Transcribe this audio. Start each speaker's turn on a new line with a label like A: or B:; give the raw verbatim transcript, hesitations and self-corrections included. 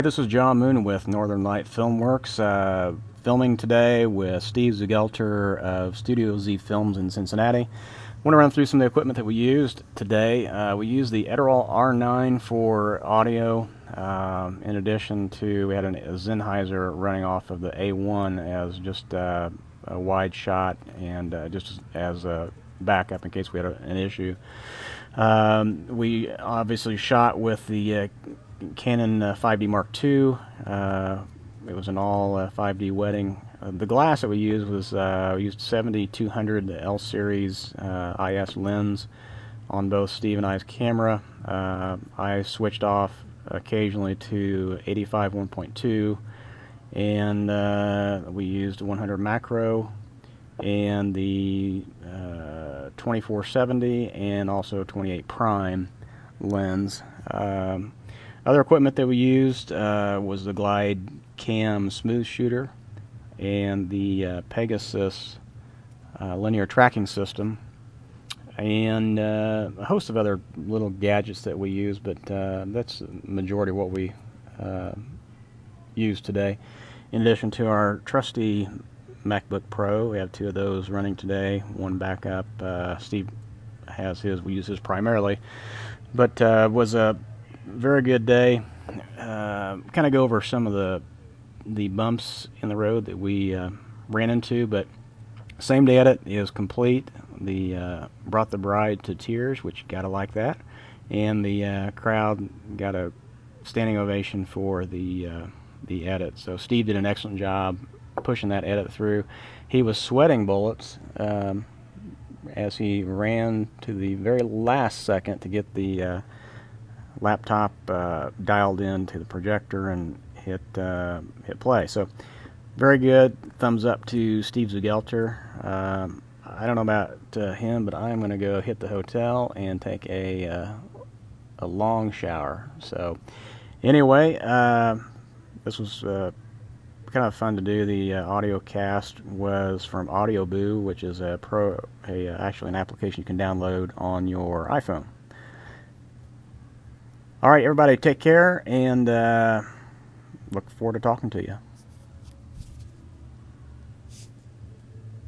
A: This is John Moon with Northern Light Filmworks, uh, filming today with Steve Zugelter of Studio Z Films in Cincinnati. I want to run through some of the equipment that we used today. Uh, we used the Edirol R nine for audio. Um, in addition to, we had an, a Sennheiser running off of the A one as just uh, a wide shot and uh, just as a backup in case we had a, an issue. Um, we obviously shot with the uh, Canon uh, five D Mark two. Uh, it was an all uh, five D wedding. Uh, the glass that we used was uh, we used seventy-two hundred L series uh, I S lens on both Steve and I's camera. Uh, I switched off occasionally to eighty-five one point two, and uh, we used one hundred macro and the uh, twenty-four seventy and also twenty-eight prime lens. Um, Other equipment that we used uh, was the Glide Cam Smooth Shooter and the uh, Pegasus uh, linear tracking system, and uh, a host of other little gadgets that we use, but uh, that's the majority of what we uh, used today. In addition to our trusty MacBook Pro, we have two of those running today, one backup. Uh, Steve has his, we use his primarily, but uh, was a very good day. Uh, kind of go over some of the the bumps in the road that we uh, ran into, but same day edit is complete. The uh, brought the bride to tears, which you gotta like that, and the uh, crowd got a standing ovation for the uh, the edit. So Steve did an excellent job pushing that edit through. He was sweating bullets um, as he ran to the very last second to get the uh, laptop uh, dialed in to the projector and hit uh, hit play. So very good. Thumbs up to Steve Zugelter. Um, I don't know about uh, him, but I'm going to go hit the hotel and take a uh, a long shower. So anyway, uh, this was uh, kind of fun to do. The uh, audio cast was from AudioBoo, which is a pro, a uh, actually an application you can download on your iPhone. All right, everybody, take care, and uh, look forward to talking to you.